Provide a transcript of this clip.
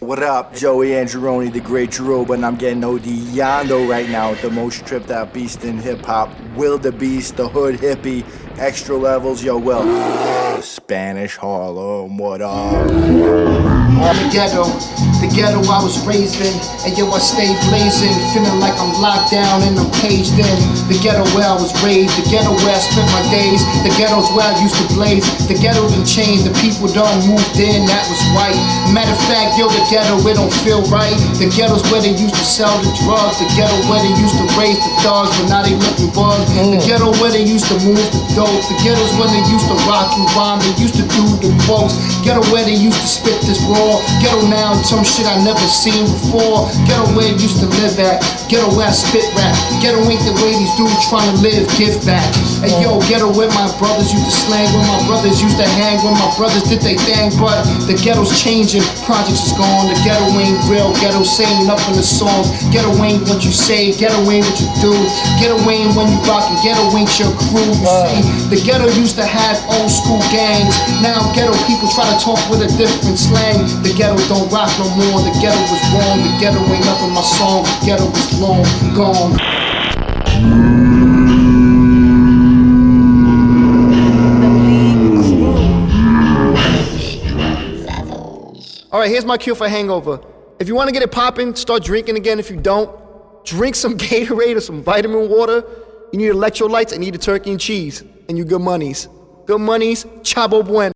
What up, Joey Angeloni, the great Jeroba, and I'm getting Odiondo right now with the most tripped out beast in hip-hop. Will the Beast, the hood hippie, extra levels, yo, Will. Spanish Harlem, what up? The ghetto I was raised in, and yo, I stay blazing, feeling like I'm locked down and I'm caged in. The ghetto where I was raised, the ghetto where I spent my days, the ghetto's where I used to blaze. The ghetto done changed, the people done moved in, that was right. Matter of fact, yo, the ghetto, it don't feel right. The ghetto's where they used to sell the drugs, the ghetto where they used to raise the thugs, but now they looking bugs. The ghetto where they used to move the dope, the ghetto's where they used to rock and rhyme, they used to do the quotes. Ghetto where they used to spit this raw, ghetto now some shit I never seen before. Ghetto where I used to live at, ghetto where I spit rap. Ghetto ain't the way these dudes trying to live, give back. Hey yo, ghetto where my brothers used to slang, where my brothers used to hang, where my brothers did they thing. But the ghetto's changing, projects is gone. The ghetto ain't real, ghetto saying up in the songs. Ghetto ain't what you say, ghetto ain't what you do. Ghetto ain't when you rockin', ghetto ain't your crew. You see, the ghetto used to have old school gangs. Now ghetto people try to talk with a different slang. The ghetto don't rock no more, the ghetto was wrong. The ghetto ain't up in my song, the ghetto was long gone. Alright, here's my cue for hangover. If you want to get it popping, start drinking again. If you don't, drink some Gatorade or some vitamin water. You need electrolytes and eat a turkey and cheese. And you good monies. Good monies, chavo bueno.